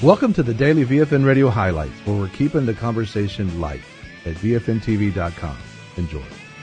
Welcome to the Daily VFN Radio Highlights, where we're keeping the conversation light at VFNTV.com. Enjoy.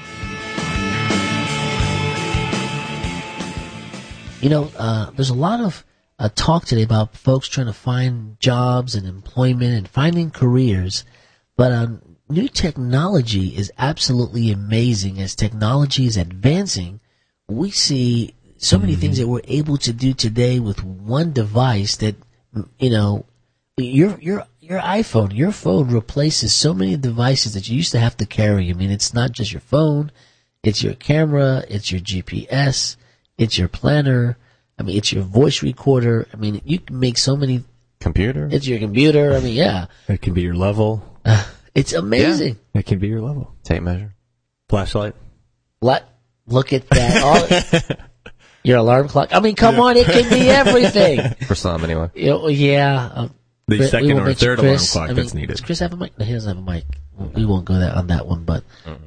There's a lot of talk today about folks trying to find jobs and employment and finding careers, but new technology is absolutely amazing. As technology is advancing, we see so many things that we're able to do today with one device that, your iPhone, your phone replaces so many devices that you used to have to carry. I mean, it's not just your phone, it's your camera, it's your GPS, it's your planner, it's your voice recorder. You can make so many. Computer? It's your computer. Yeah. It can be your level. It's amazing. Yeah, it can be your level. Tape measure. Flashlight. Look at that. Your alarm clock. Come on, it can be everything. For some, anyway. The second or third alarm clock that's needed. Does Chris have a mic? No, he doesn't have a mic. We won't go on that one, but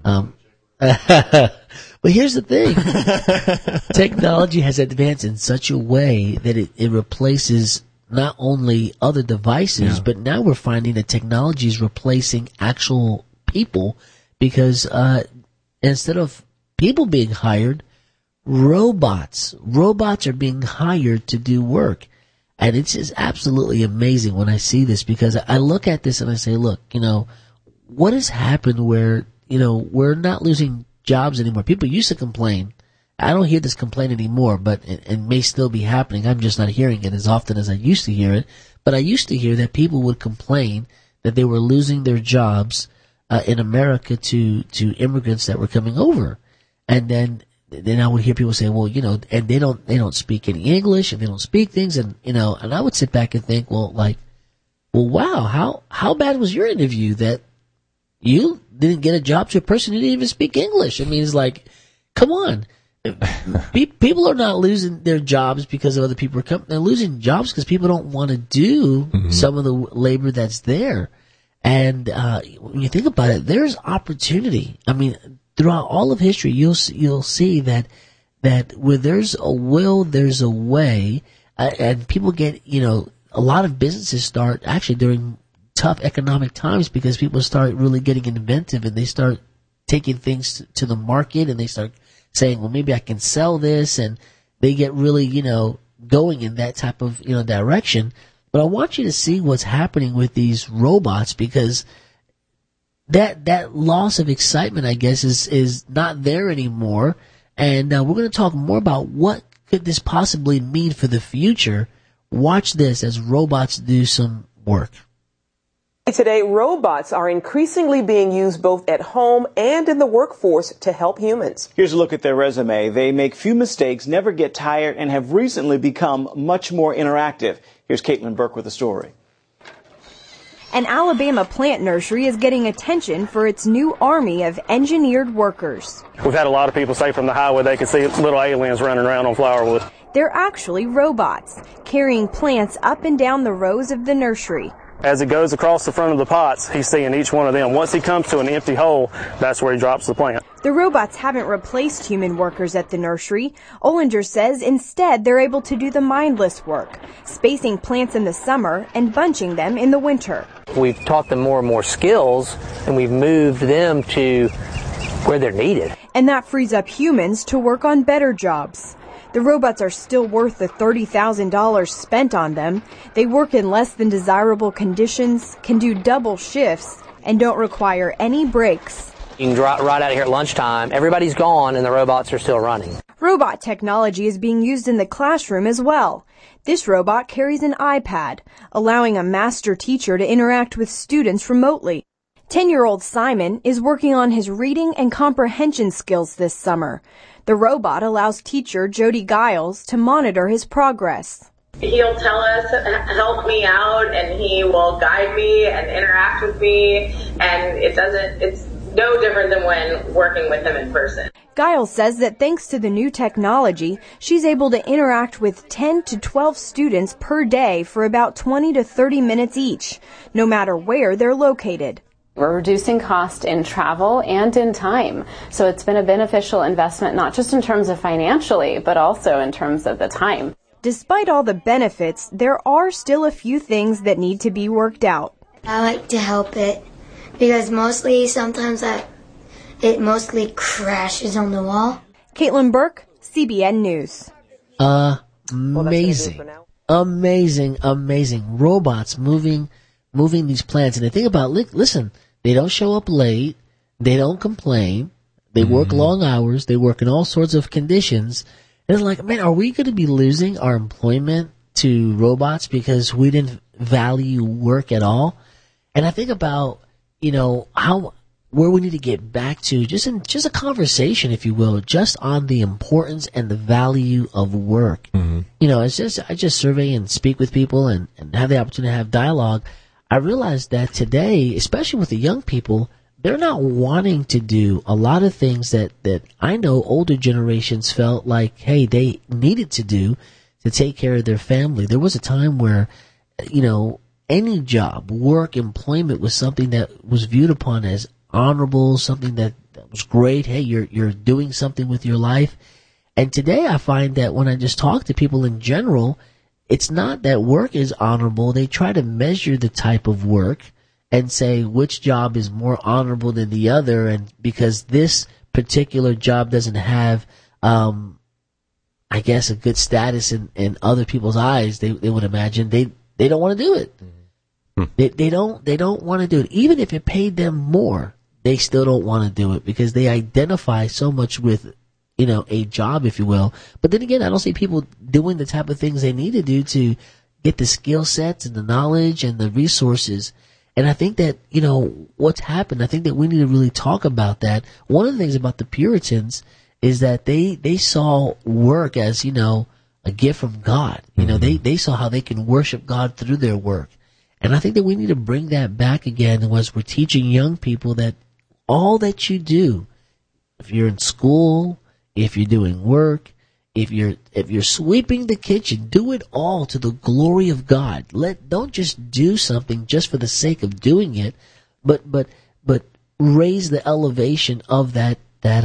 but here's the thing. Technology has advanced in such a way that it replaces not only other devices, but now we're finding that technology is replacing actual people because instead of people being hired, robots are being hired to do work. And it's just absolutely amazing when I see this, because I look at this and I say, look, what has happened where, we're not losing jobs anymore. People used to complain. I don't hear this complaint anymore, but it may still be happening. I'm just not hearing it as often as I used to hear it. But I used to hear that people would complain that they were losing their jobs in America to immigrants that were coming over. And then I would hear people say, well, and they don't speak any English and they don't speak things. And, and I would sit back and think, wow, how bad was your interview that you didn't get a job to a person who didn't even speak English? It's like, come on. People are not losing their jobs because of other people are coming. They're losing jobs because people don't want to do some of the labor that's there. And when you think about it, there's opportunity. Throughout all of history, you'll see that where there's a will, there's a way, and people get, a lot of businesses start actually during tough economic times because people start really getting inventive and they start taking things to the market and they start saying, well, maybe I can sell this, and they get really, going in that type of, direction. But I want you to see what's happening with these robots, because that loss of excitement, I guess, is not there anymore. And we're going to talk more about what could this possibly mean for the future. Watch this as robots do some work. Today, robots are increasingly being used both at home and in the workforce to help humans. Here's a look at their resume. They make few mistakes, never get tired, and have recently become much more interactive. Here's Caitlin Burke with the story. An Alabama plant nursery is getting attention for its new army of engineered workers. We've had a lot of people say from the highway they can see little aliens running around on Flowerwood. They're actually robots, carrying plants up and down the rows of the nursery. As it goes across the front of the pots, he's seeing each one of them. Once he comes to an empty hole, that's where he drops the plant. The robots haven't replaced human workers at the nursery. Ollinger says instead they're able to do the mindless work, spacing plants in the summer and bunching them in the winter. We've taught them more and more skills, and we've moved them to where they're needed. And that frees up humans to work on better jobs. The robots are still worth the $30,000 spent on them. They work in less than desirable conditions, can do double shifts, and don't require any breaks. You can ride out of here at lunchtime. Everybody's gone, and the robots are still running. Robot technology is being used in the classroom as well. This robot carries an iPad, allowing a master teacher to interact with students remotely. 10-year-old Simon is working on his reading and comprehension skills this summer. The robot allows teacher Jody Giles to monitor his progress. He'll tell us, help me out, and he will guide me and interact with me, and it's no different than when working with him in person. Giles says that thanks to the new technology, she's able to interact with 10 to 12 students per day for about 20 to 30 minutes each, no matter where they're located. We're reducing cost in travel and in time. So it's been a beneficial investment, not just in terms of financially, but also in terms of the time. Despite all the benefits, there are still a few things that need to be worked out. I like to help it because sometimes it mostly crashes on the wall. Caitlin Burke, CBN News. Amazing. Amazing. Robots moving these plants. And the thing about, listen, they don't show up late. They don't complain. They work long hours. They work in all sorts of conditions. And it's like, man, are we going to be losing our employment to robots because we didn't value work at all? And I think about, where we need to get back to, just a conversation, if you will, just on the importance and the value of work. I just survey and speak with people and have the opportunity to have dialogue. I realize that today, especially with the young people, they're not wanting to do a lot of things that I know older generations felt like, hey, they needed to do to take care of their family. There was a time where, any job, work, employment was something that was viewed upon as honorable, something that was great. Hey, you're doing something with your life. And today I find that when I just talk to people in general, it's not that work is honorable. They try to measure the type of work and say which job is more honorable than the other. And because this particular job doesn't have, I guess, a good status in other people's eyes, they would imagine they don't want to do it. They don't want to do it. Even if it paid them more, they still don't want to do it because they identify so much with, a job, if you will. But then again, I don't see people doing the type of things they need to do to get the skill sets and the knowledge and the resources. And I think that, what's happened, I think that we need to really talk about that. One of the things about the Puritans is that they saw work as, a gift from God. They saw how they can worship God through their work. And I think that we need to bring that back again as we're teaching young people that all that you do, if you're in school, if you're doing work, if you're sweeping the kitchen, do it all to the glory of God. Don't just do something just for the sake of doing it, but raise the elevation of that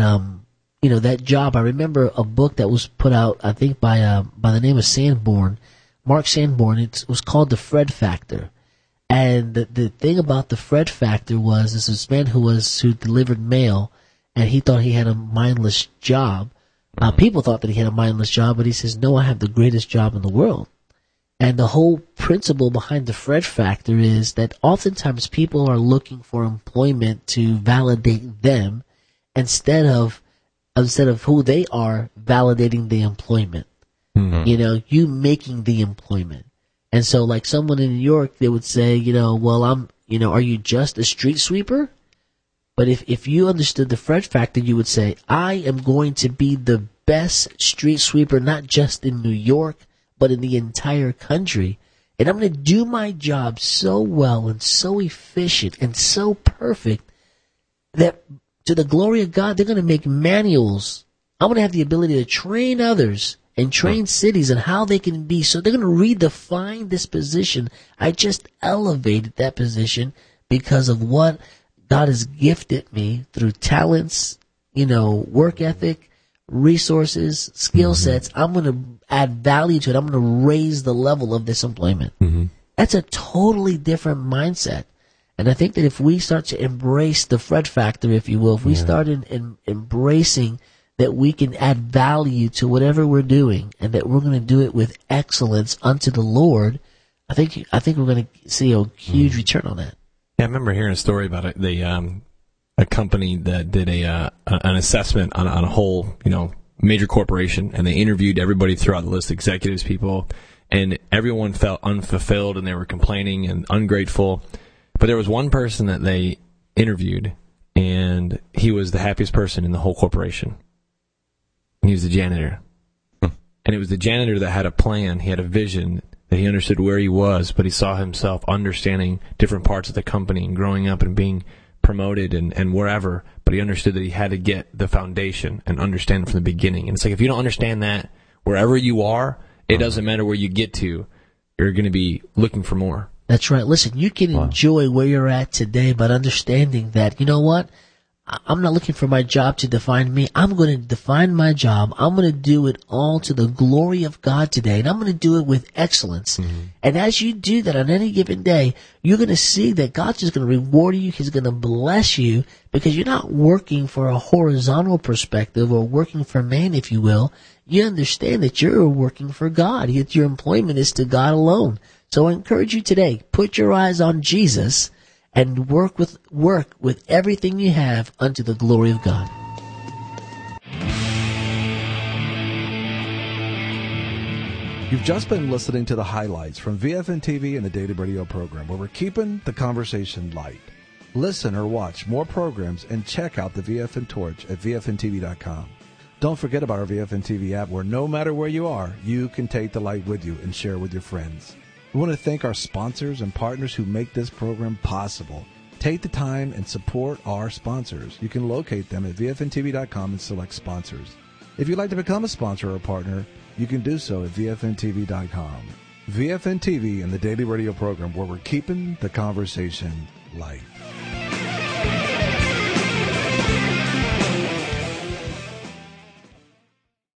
job. I remember a book that was put out, I think by the name of Sanborn, Mark Sanborn. It was called The Fred Factor. And the thing about the Fred Factor was this man who delivered mail, and he thought he had a mindless job. People thought that he had a mindless job, but he says, no, I have the greatest job in the world. And the whole principle behind the Fred Factor is that oftentimes people are looking for employment to validate them instead of who they are validating the employment. You making the employment. And so, like someone in New York, they would say, well, are you just a street sweeper? But if you understood the Fred Factor, you would say, I am going to be the best street sweeper, not just in New York, but in the entire country. And I'm going to do my job so well and so efficient and so perfect that to the glory of God, they're going to make manuals. I'm going to have the ability to train others and train cities on how they can be. So they're going to redefine this position. I just elevated that position because of what God has gifted me through talents, work ethic, resources, skill sets. I'm going to add value to it. I'm going to raise the level of this employment. That's a totally different mindset. And I think that if we start to embrace the Fred Factor, if you will, if we start embracing that we can add value to whatever we're doing and that we're going to do it with excellence unto the Lord, I think we're going to see a huge return on that. Yeah, I remember hearing a story about a company that did an assessment on a whole, major corporation, and they interviewed everybody throughout the list, executives, people, and everyone felt unfulfilled and they were complaining and ungrateful. But there was one person that they interviewed, and he was the happiest person in the whole corporation. He was the janitor. And it was the janitor that had a plan. He had a vision that he understood where he was, but he saw himself understanding different parts of the company and growing up and being promoted and wherever. But he understood that he had to get the foundation and understand from the beginning. And it's like, if you don't understand that, wherever you are, it doesn't matter where you get to. You're going to be looking for more. That's right. Listen, you can enjoy where you're at today, but understanding that, you know what? I'm not looking for my job to define me. I'm going to define my job. I'm going to do it all to the glory of God today, and I'm going to do it with excellence. Mm-hmm. And as you do that on any given day, you're going to see that God's just going to reward you. He's going to bless you because you're not working for a horizontal perspective or working for man, if you will. You understand that you're working for God. Your employment is to God alone. So I encourage you today, put your eyes on Jesus and work with everything you have unto the glory of God. You've just been listening to the highlights from VFN TV and the Daily Radio program, where we're keeping the conversation light. Listen or watch more programs and check out the VFN Torch at VFNTV.com. Don't forget about our VFN TV app, where no matter where you are, you can take the light with you and share with your friends. We want to thank our sponsors and partners who make this program possible. Take the time and support our sponsors. You can locate them at VFNTV.com and select sponsors. If you'd like to become a sponsor or a partner, you can do so at VFNTV.com. VFN TV and the Daily Radio program, where we're keeping the conversation light.